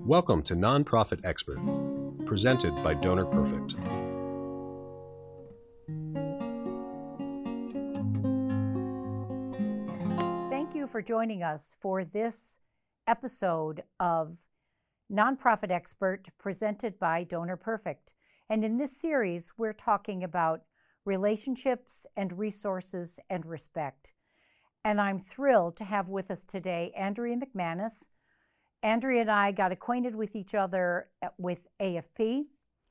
Welcome to Nonprofit Expert, presented by Donor Perfect. Thank you for joining us for this episode of Nonprofit Expert, presented by Donor Perfect. And in this series, we're talking about relationships and resources and respect. And I'm thrilled to have with us today Andrea McManus. Andrea and I got acquainted with each other with AFP.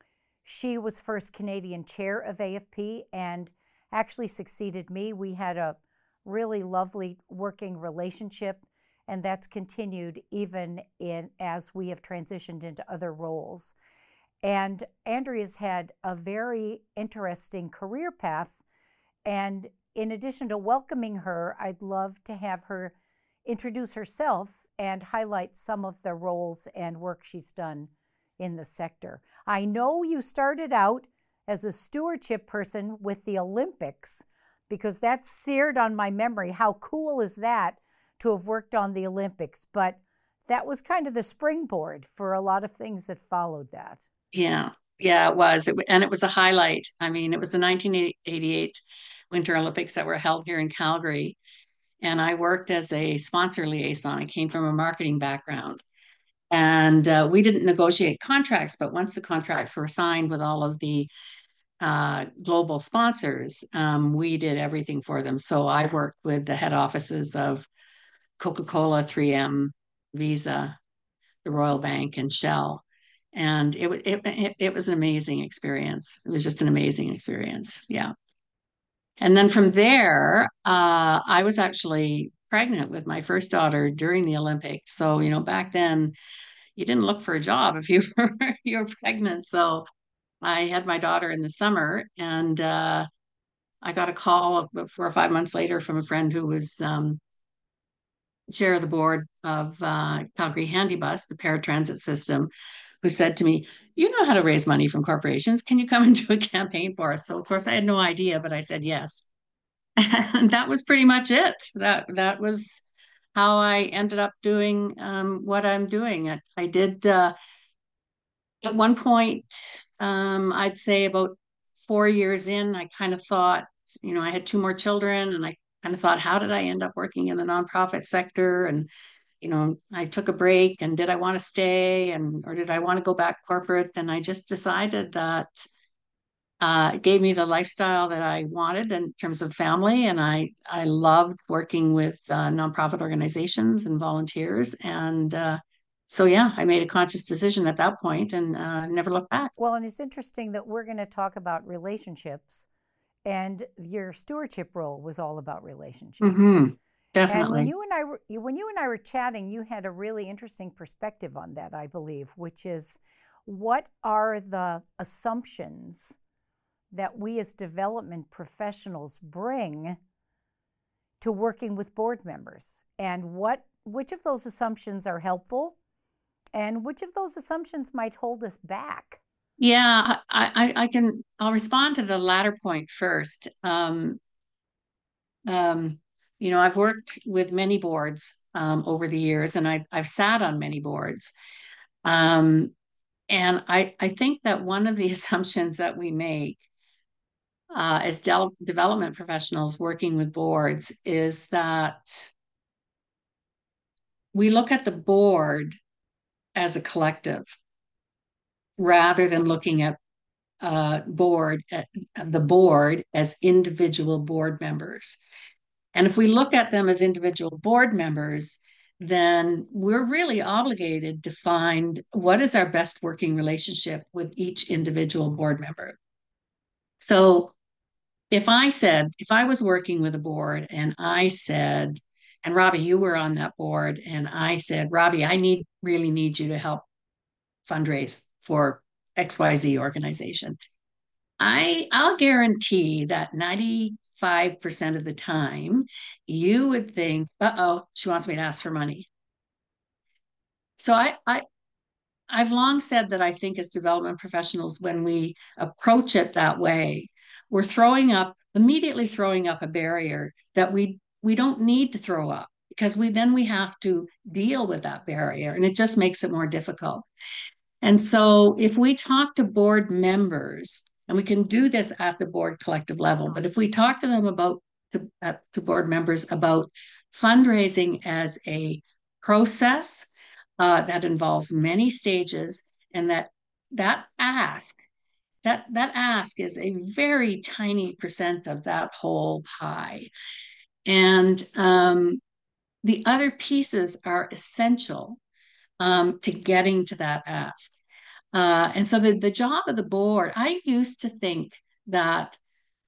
She was first Canadian chair of AFP and actually succeeded me. We had a really lovely working relationship, and that's continued even as we have transitioned into other roles. And Andrea's had a very interesting career path, and in addition to welcoming her, I'd love to have her introduce herself and highlight some of the roles and work she's done in the sector. I know you started out as a stewardship person with the Olympics, because that's seared on my memory. How cool is that to have worked on the Olympics? But that was kind of the springboard for a lot of things that followed that. Yeah, it was. And it was a highlight. I mean, it was the 1988 Winter Olympics that were held here in Calgary. And I worked as a sponsor liaison. I came from a marketing background. And we didn't negotiate contracts, but once the contracts were signed with all of the global sponsors, we did everything for them. So I worked with the head offices of Coca-Cola, 3M, Visa, the Royal Bank, and Shell. And it was an amazing experience. It was just an amazing experience. Yeah. And then from there, I was actually pregnant with my first daughter during the Olympics. So, back then you didn't look for a job if you were pregnant. So I had my daughter in the summer, and I got a call about 4 or 5 months later from a friend who was chair of the board of Calgary Handybus, the paratransit system, who said to me, "You know how to raise money from corporations. Can you come and do a campaign for us?" So of course I had no idea, but I said yes. And that was pretty much it. That was how I ended up doing what I'm doing. I did at one point, I'd say about 4 years in, I kind of thought, I had two more children, and I kind of thought, how did I end up working in the nonprofit sector? And I took a break, and did I want to stay, or did I want to go back corporate? And I just decided that it gave me the lifestyle that I wanted in terms of family. And I loved working with nonprofit organizations and volunteers. And so, yeah, I made a conscious decision at that point and never looked back. Well, and it's interesting that we're going to talk about relationships, and your stewardship role was all about relationships. Mm-hmm. Definitely. And when you and I were chatting, you had a really interesting perspective on that, I believe, which is, what are the assumptions that we as development professionals bring to working with board members, and which of those assumptions are helpful and which of those assumptions might hold us back? Yeah, I'll respond to the latter point first. I've worked with many boards over the years, and I've sat on many boards. And I think that one of the assumptions that we make as development professionals working with boards is that we look at the board as a collective rather than looking at the board as individual board members. And if we look at them as individual board members, then we're really obligated to find what is our best working relationship with each individual board member. So if I was working with a board and I said, and Robbie, you were on that board, and I said, "Robbie, I really need you to help fundraise for XYZ organization." I'll guarantee that 95% of the time you would think, "Uh-oh, she wants me to ask for money." So I've long said that I think as development professionals, when we approach it that way, we're immediately throwing up a barrier that we don't need to throw up. because we have to deal with that barrier, and it just makes it more difficult. And so if we talk to board members, and we can do this at the board collective level, but if we talk to them about to board members about fundraising as a process that involves many stages, and that ask that ask is a very tiny percent of that whole pie. And the other pieces are essential to getting to that ask. And so the job of the board, I used to think that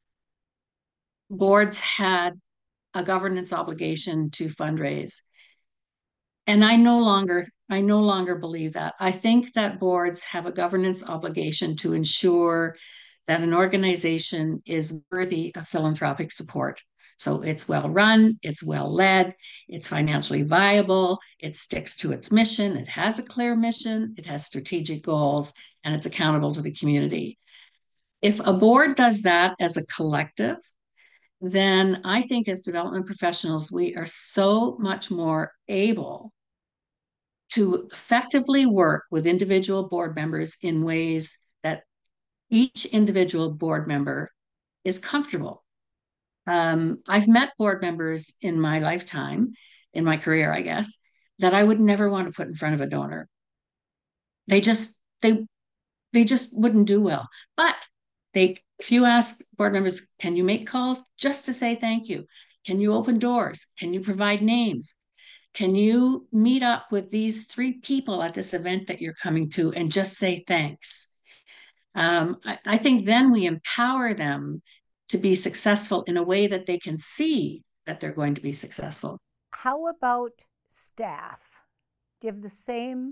boards had a governance obligation to fundraise. And I no longer believe that. I think that boards have a governance obligation to ensure that an organization is worthy of philanthropic support. So it's well run, it's well led, it's financially viable, it sticks to its mission, it has a clear mission, it has strategic goals, and it's accountable to the community. If a board does that as a collective, then I think as development professionals, we are so much more able to effectively work with individual board members in ways that each individual board member is comfortable. I've met board members in my lifetime, in my career, I guess, that I would never want to put in front of a donor. They just wouldn't do well. But if you ask board members, can you make calls just to say thank you? Can you open doors? Can you provide names? Can you meet up with these 3 people at this event that you're coming to and just say thanks? I think then we empower them to be successful in a way that they can see that they're going to be successful. How about staff? Give the same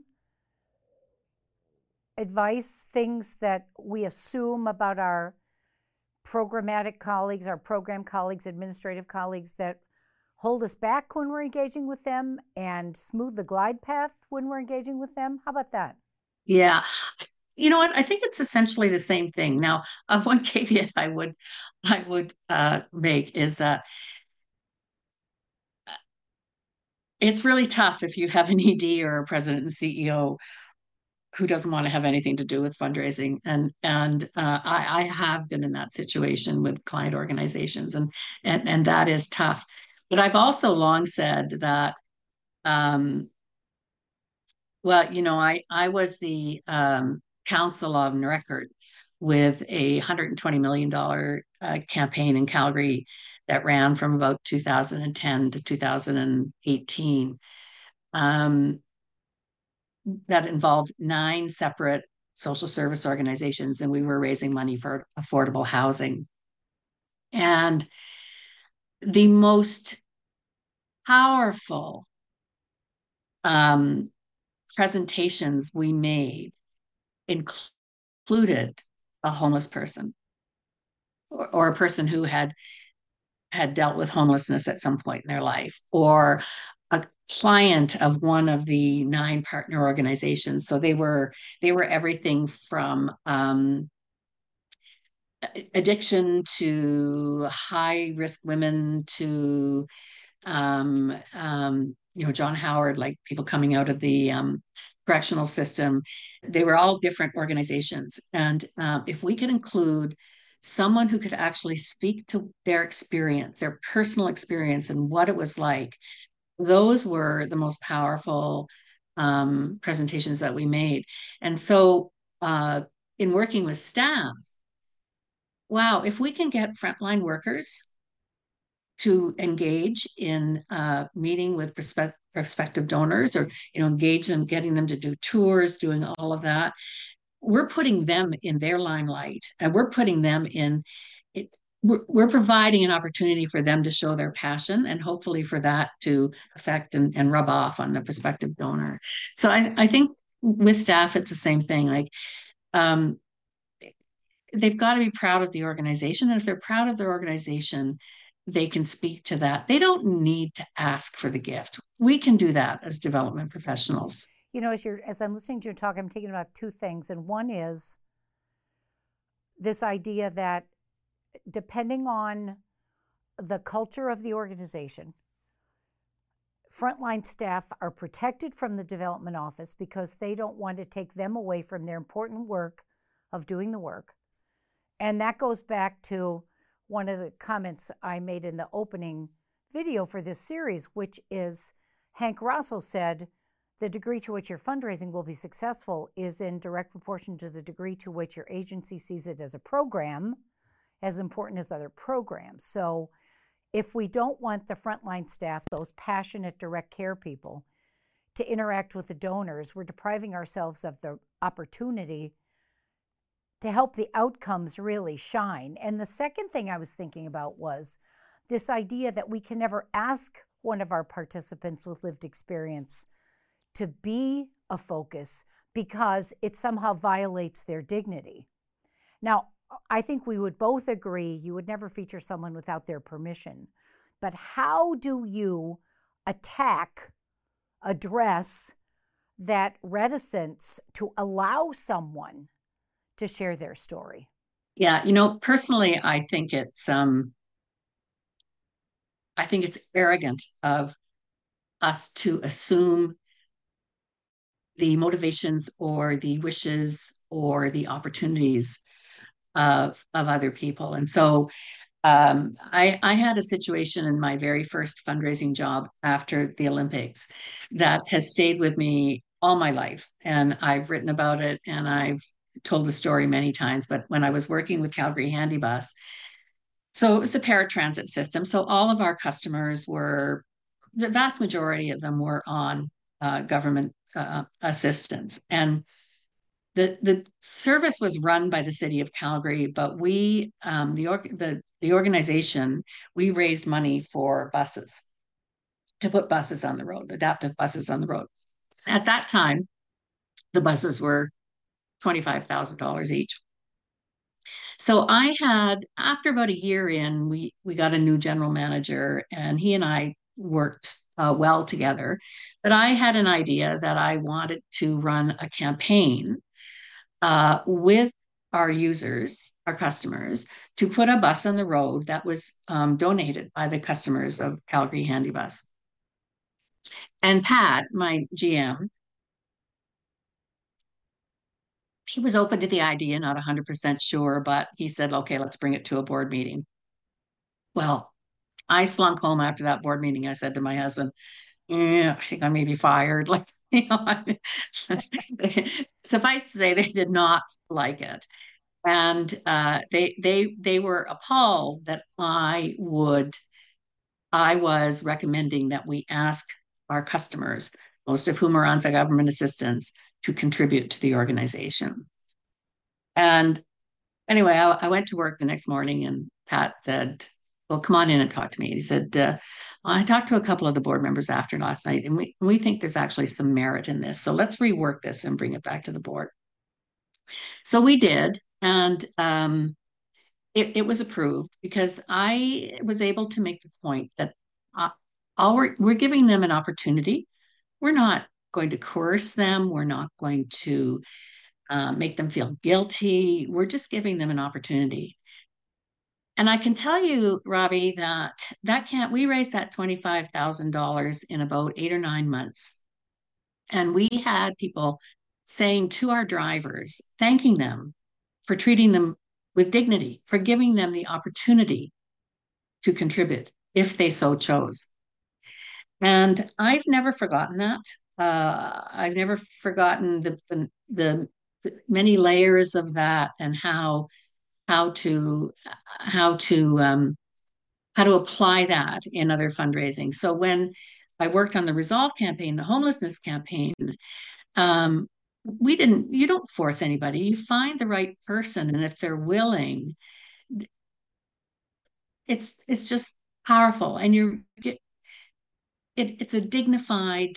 advice, things that we assume about our programmatic colleagues, our program colleagues, administrative colleagues that hold us back when we're engaging with them and smooth the glide path when we're engaging with them? How about that? Yeah. You know what? I think it's essentially the same thing. Now, one caveat I would make is that it's really tough if you have an ED or a president and CEO who doesn't want to have anything to do with fundraising. And I have been in that situation with client organizations, and that is tough. But I've also long said that, well, you know, I was the counsel on record with a $120 million campaign in Calgary that ran from about 2010 to 2018. That involved 9 separate social service organizations, and we were raising money for affordable housing. And the most powerful presentations we made included a homeless person or a person who had dealt with homelessness at some point in their life, or a client of one of the 9 partner organizations. So they were everything from addiction to high risk women to John Howard, like people coming out of the correctional system. They were all different organizations. And if we could include someone who could actually speak to their experience, their personal experience, and what it was like, those were the most powerful presentations that we made. And so in working with staff, wow, if we can get frontline workers to engage in meeting with prospective donors, or engage them, getting them to do tours, doing all of that, we're putting them in their limelight, and we're putting them in it. We're providing an opportunity for them to show their passion, and hopefully for that to affect and rub off on the prospective donor. So I think with staff, it's the same thing. Like they've got to be proud of the organization. And if they're proud of their organization, they can speak to that. They don't need to ask for the gift. We can do that as development professionals. As I'm listening to you talk, I'm thinking about 2 things. And one is this idea that depending on the culture of the organization, Frontline staff are protected from the development office because they don't want to take them away from their important work of doing the work. And that goes back to one of the comments I made in the opening video for this series, which is Hank Rosso said, the degree to which your fundraising will be successful is in direct proportion to the degree to which your agency sees it as a program, as important as other programs. So if we don't want the frontline staff, those passionate direct care people, to interact with the donors, we're depriving ourselves of the opportunity to help the outcomes really shine. And the second thing I was thinking about was this idea that we can never ask one of our participants with lived experience to be a focus because it somehow violates their dignity. Now, I think we would both agree you would never feature someone without their permission. But how do you address that reticence to allow someone to share their story? Yeah, personally, I think it's arrogant of us to assume the motivations or the wishes or the opportunities of other people. And so I had a situation in my very first fundraising job after the Olympics that has stayed with me all my life. And I've written about it and I've told the story many times. But when I was working with Calgary Handy Bus, so it was a paratransit system. So all of our customers the vast majority of them were on government assistance. And the service was run by the city of Calgary, but we, the organization, we raised money for buses, to put buses on the road, adaptive buses on the road. At that time, the buses were $25,000 each. So after about a year in, we got a new general manager, and he and I worked well together. But I had an idea that I wanted to run a campaign with our users, our customers, to put a bus on the road that was donated by the customers of Calgary Handy Bus. And Pat, my GM, he was open to the idea, not 100% sure, but he said, okay, let's bring it to a board meeting. Well, I slunk home after that board meeting. I said to my husband, yeah, I think I may be fired. Like, suffice to say, they did not like it. And they were appalled that I was recommending that we ask our customers, most of whom are on government assistance, to contribute to the organization. And anyway, I went to work the next morning, and Pat said, well, come on in and talk to me. He said, I talked to a couple of the board members after last night, and we think there's actually some merit in this. So let's rework this and bring it back to the board. So we did. And it was approved because I was able to make the point that we're giving them an opportunity. We're not going to coerce them. We're not going to make them feel guilty. We're just giving them an opportunity. And I can tell you, Robbie, we raised that $25,000 in about 8 or 9 months. And we had people saying to our drivers, thanking them for treating them with dignity, for giving them the opportunity to contribute if they so chose. And I've never forgotten that. I've never forgotten the many layers of that and how to apply that in other fundraising. So when I worked on the Resolve campaign, the homelessness campaign, you don't force anybody. You find the right person, and if they're willing, it's just powerful, and it's a dignified.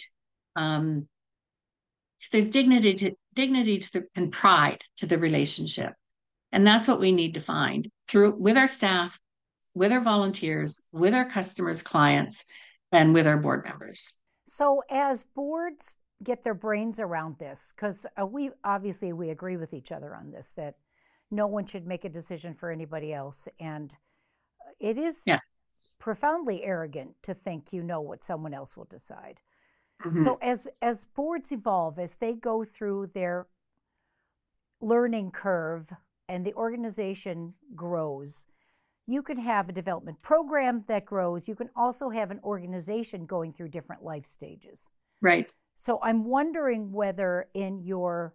There's dignity and pride to the relationship, and that's what we need to find with our staff, with our volunteers, with our customers, clients, and with our board members. So as boards get their brains around this, because we agree with each other on this, that no one should make a decision for anybody else. And it is profoundly arrogant to think you know what someone else will decide. Mhm. So as boards evolve, as they go through their learning curve and the organization grows, you can have a development program that grows. You can also have an organization going through different life stages. Right. So I'm wondering whether in your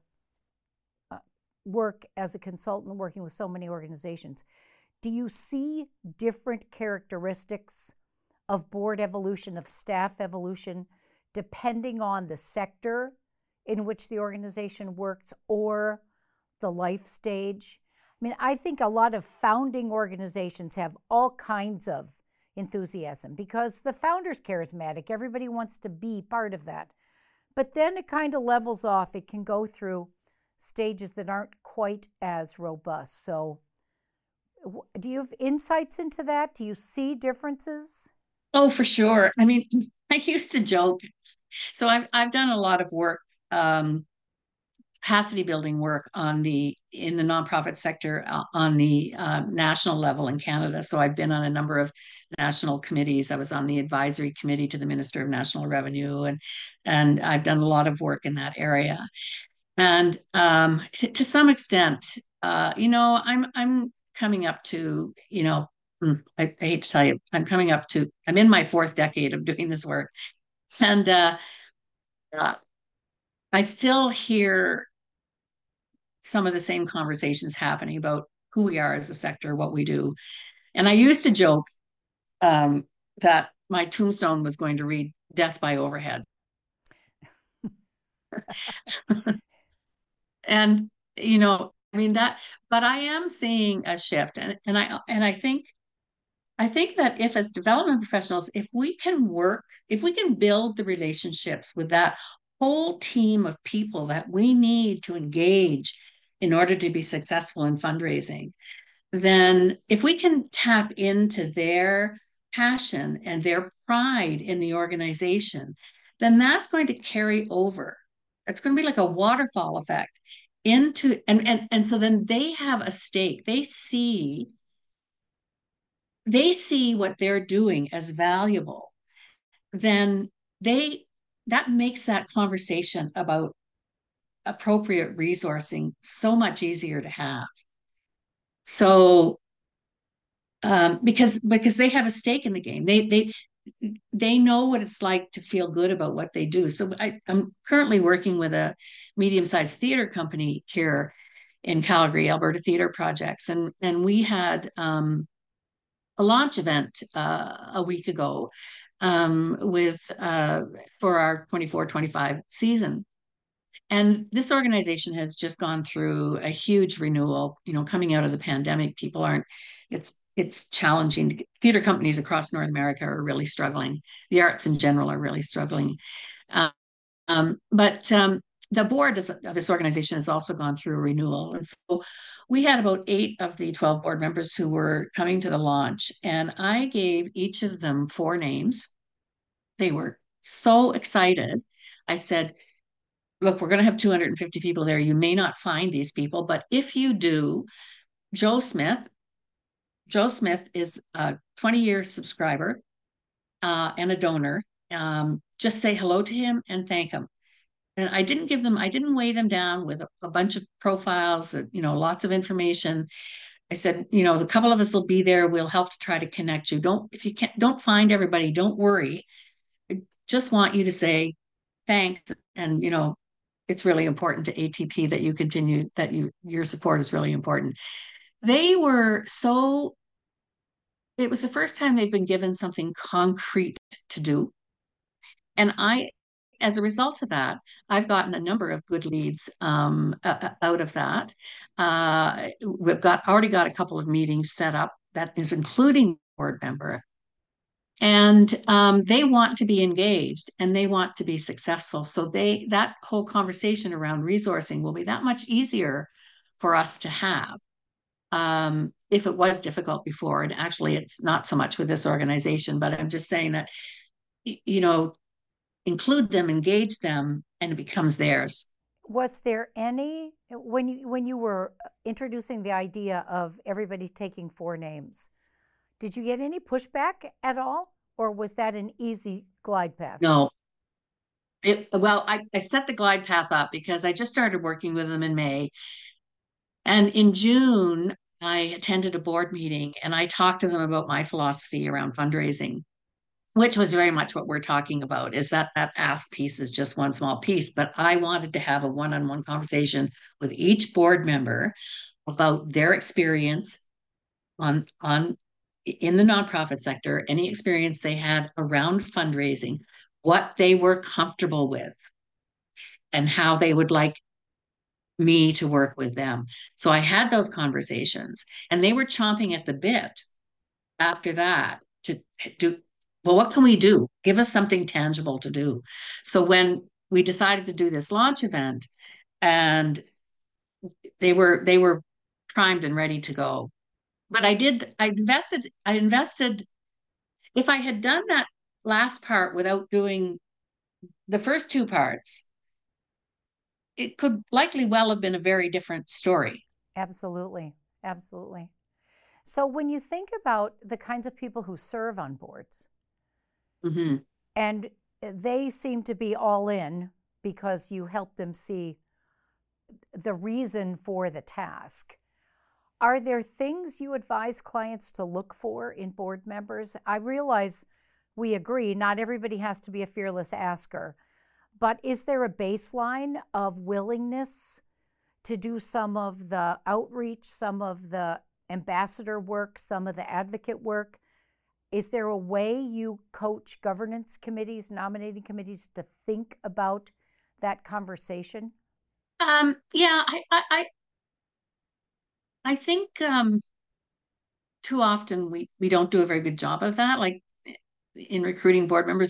work as a consultant working with so many organizations, do you see different characteristics of board evolution, of staff evolution, depending on the sector in which the organization works or the life stage? I mean, I think a lot of founding organizations have all kinds of enthusiasm because the founder's charismatic. Everybody wants to be part of that. But then it kind of levels off. It can go through stages that aren't quite as robust. So do you have insights into that? Do you see differences? Oh, for sure. I mean, I used to joke. So I've done a lot of work, capacity building work in the nonprofit sector on the national level in Canada. So I've been on a number of national committees. I was on the advisory committee to the Minister of National Revenue, and I've done a lot of work in that area. And to some extent, I'm coming up to, I hate to tell you, I'm in my fourth decade of doing this work. And uh, I still hear some of the same conversations happening about who we are as a sector, what we do. And I used to joke that my tombstone was going to read "Death by Overhead." And I mean that, but I am seeing a shift, and I think that if as development professionals, if we can build the relationships with that whole team of people that we need to engage in order to be successful in fundraising, then if we can tap into their passion and their pride in the organization, then that's going to carry over. It's going to be like a waterfall effect into and so then they have a stake. They see what they're doing as valuable. Then they that makes that conversation about appropriate resourcing so much easier to have. So because they have a stake in the game. They know what it's like to feel good about what they do. So I'm currently working with a medium-sized theater company here in Calgary, Alberta Theater Projects, and we had a launch event a week ago with for our 24-25 season. And this organization has just gone through a huge renewal. Coming out of the pandemic, it's challenging. Theater companies across North America are really struggling. The arts in general are really struggling. But the board of this organization has also gone through a renewal. And so we had about 8 of the 12 board members who were coming to the launch, and I gave each of them 4 names. They were so excited. I said, look, we're going to have 250 people there. You may not find these people, but if you do, Joe Smith. Joe Smith is a 20-year subscriber and a donor. Just say hello to him and thank him. And I didn't weigh them down with a bunch of profiles, lots of information. I said, the couple of us will be there. We'll help to try to connect you. If you can't, don't find everybody, don't worry. I just want you to say thanks. And, it's really important to ATP that you continue, your support is really important. They were so, it was the first time they've been given something concrete to do. And as a result of that, I've gotten a number of good leads out of that. We've already got a couple of meetings set up that is including board member. And they want to be engaged and they want to be successful. So that whole conversation around resourcing will be that much easier for us to have. If it was difficult before, and actually it's not so much with this organization, but I'm just saying that, include them, engage them, and it becomes theirs. Was there any, when you were introducing the idea of everybody taking 4 names, Did you get any pushback at all, or was that an easy glide path? No. I set the glide path up because I just started working with them in May. And in June, I attended a board meeting and I talked to them about my philosophy around fundraising, which was very much what we're talking about, is that ask piece is just one small piece. But I wanted to have a one-on-one conversation with each board member about their experience on in the nonprofit sector, any experience they had around fundraising, what they were comfortable with, and how they would like me to work with them. So I had those conversations, and they were chomping at the bit after that to do, well, what can we do? Give us something tangible to do. So when we decided to do this launch event, and they were primed and ready to go. But I invested. If I had done that last part without doing the first two parts, it could likely well have been a very different story. Absolutely. Absolutely. So when you think about the kinds of people who serve on boards, Mm-hmm. and they seem to be all in because you help them see the reason for the task. Are there things you advise clients to look for in board members? I realize we agree not everybody has to be a fearless asker, but is there a baseline of willingness to do some of the outreach, some of the ambassador work, some of the advocate work? Is there a way you coach governance committees, nominating committees to think about that conversation? Yeah, I think too often we don't do a very good job of that. Like in recruiting board members,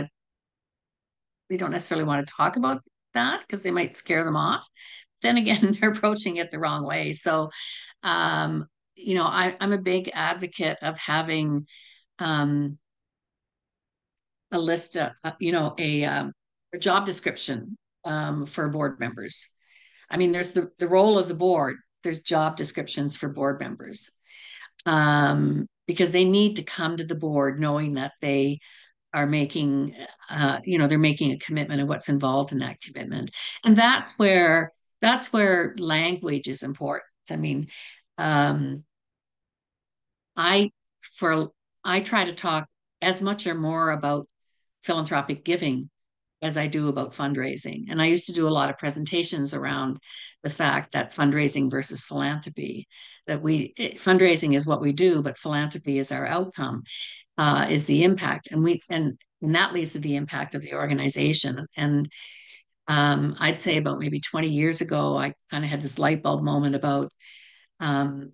we don't necessarily want to talk about that because they might scare them off. Then again, they're approaching it the wrong way. So, um, I'm a big advocate of having um, a list of, a job description for board members. I mean, there's the role of the board. There's job descriptions for board members because they need to come to the board knowing that they are making, they're making a commitment and what's involved in that commitment. And that's where language is important. I mean, um, I for I try to talk as much or more about philanthropic giving as I do about fundraising. And I used to do a lot of presentations around the fact that fundraising versus philanthropy, that fundraising is what we do, but philanthropy is our outcome, is the impact. And that leads to the impact of the organization. And I'd say about maybe 20 years ago, I kind of had this light bulb moment about, um,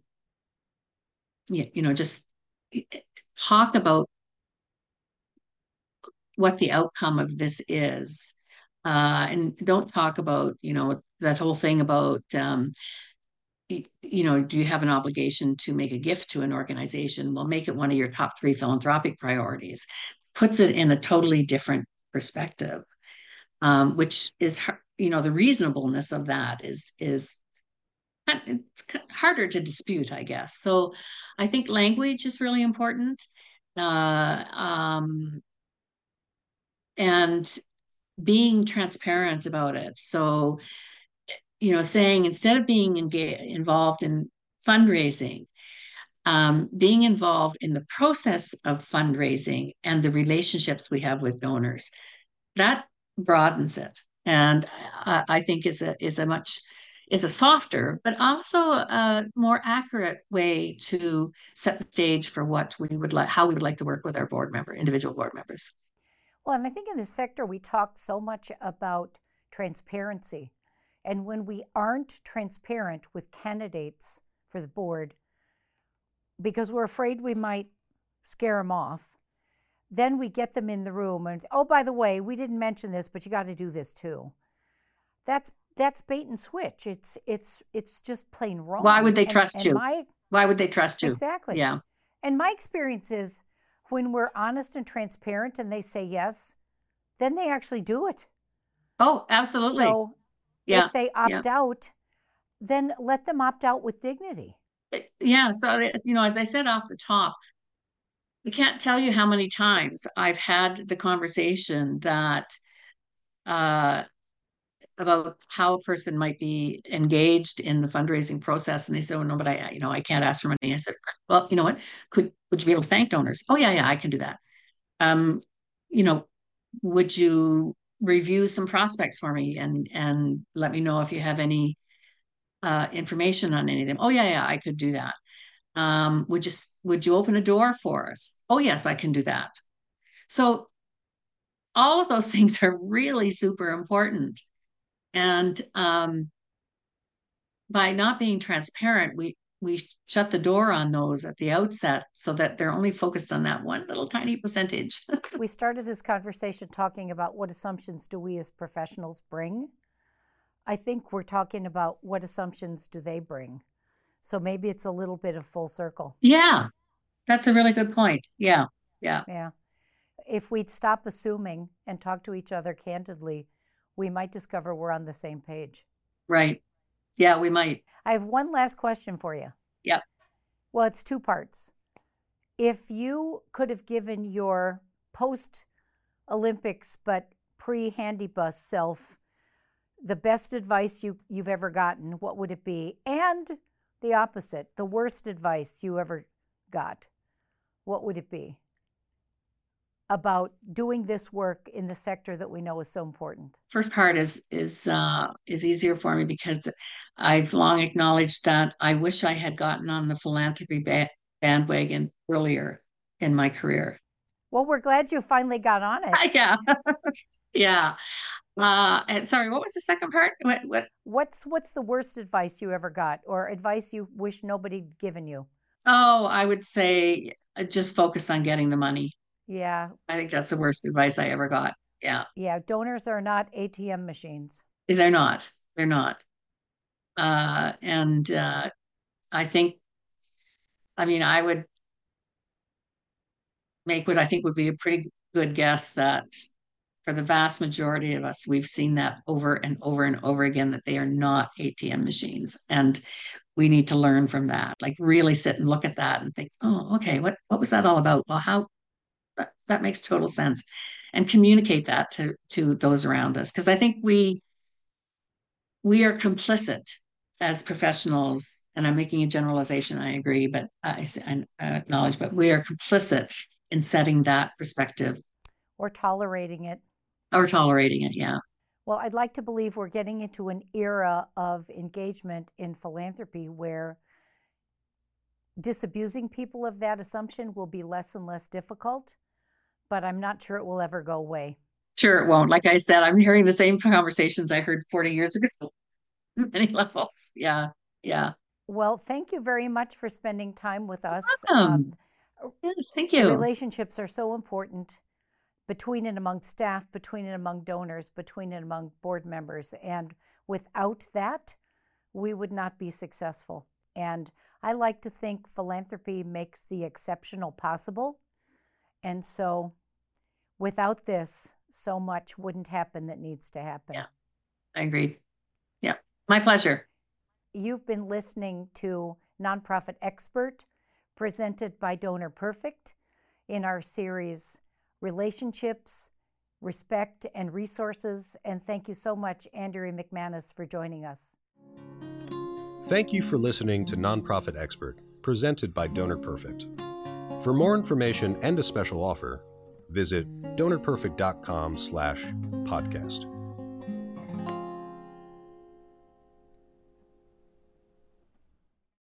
just talk about what the outcome of this is. And don't talk about, that whole thing about, do you have an obligation to make a gift to an organization? Well, make it one of your top 3 philanthropic priorities. Puts it in a totally different perspective, which is, the reasonableness of that is it's harder to dispute, I guess. So I think language is really important. Uh, um, and being transparent about it. So, saying instead of being involved in fundraising, being involved in the process of fundraising and the relationships we have with donors, that broadens it. And I think is a softer, but also a more accurate way to set the stage for what we would like, how we would like to work with our individual board members. Well, and I think in this sector, we talk so much about transparency. And when we aren't transparent with candidates for the board, because we're afraid we might scare them off, then we get them in the room and, oh, by the way, we didn't mention this, but you got to do this too. That's bait and switch. It's just plain wrong. Why would they trust you? Why would they trust you? Exactly. Yeah. And my experience is when we're honest and transparent and they say yes, then they actually do it. Oh, absolutely. So if they opt out, then let them opt out with dignity. Yeah. So, as I said off the top, I can't tell you how many times I've had the conversation that uh, about how a person might be engaged in the fundraising process, and they say, "Oh no, but I can't ask for money." I said, "Well, you know what? Would you be able to thank donors?" "Oh yeah, I can do that." Um, you know, would you review some prospects for me and let me know if you have any information on any of them? "Oh yeah, I could do that." Would you open a door for us? "Oh yes, I can do that." So all of those things are really super important. And by not being transparent, we shut the door on those at the outset so that they're only focused on that one little tiny percentage. We started this conversation talking about what assumptions do we as professionals bring. I think we're talking about what assumptions do they bring. So maybe it's a little bit of full circle. Yeah, that's a really good point. Yeah, yeah, Yeah. If we'd stop assuming and talk to each other candidly, we might discover we're on the same page. right. Yeah, we might. I have one last question for you. Yeah. Well, it's two parts. If you could have given your post Olympics but pre handy bus self the best advice you've ever gotten, what would it be? And the opposite, the worst advice you ever got, what would it be about doing this work in the sector that we know is so important? First part is easier for me because I've long acknowledged that I wish I had gotten on the philanthropy bandwagon earlier in my career. Well, we're glad you finally got on it. Yeah, yeah. And sorry, what was the second part? What's the worst advice you ever got, or advice you wish nobody'd given you? Oh, I would say just focus on getting the money. Yeah, I think that's the worst advice I ever got. Yeah, yeah. Donors are not ATM machines. they're not. They're not. And I think, I mean, I would make what I think would be a pretty good guess that for the vast majority of us, we've seen that over and over and over again that they are not ATM machines. And we need to learn from that. Like really sit and look at that and think, oh, okay, what was that all about? Well, how that makes total sense. And communicate that to those around us. Because I think we are complicit as professionals, and I'm making a generalization, I agree, but I acknowledge, but we are complicit in setting that perspective. Or tolerating it. Or tolerating it, yeah. Well, I'd like to believe we're getting into an era of engagement in philanthropy where disabusing people of that assumption will be less and less difficult, but I'm not sure it will ever go away. Sure, it won't. Like I said, I'm hearing the same conversations I heard 40 years ago, many levels. Yeah, yeah. Well, thank you very much for spending time with us. Yeah, thank you. Relationships are so important between and among staff, between and among donors, between and among board members. And without that, we would not be successful. And I like to think philanthropy makes the exceptional possible. And so without this, so much wouldn't happen that needs to happen. Yeah, I agree. Yeah, my pleasure. You've been listening to Nonprofit Expert, presented by Donor Perfect in our series, Relationships, Respect, and Resources. And thank you so much, Andrea McManus, for joining us. Thank you for listening to Nonprofit Expert, presented by Donor Perfect. For more information and a special offer, visit donorperfect.com/podcast.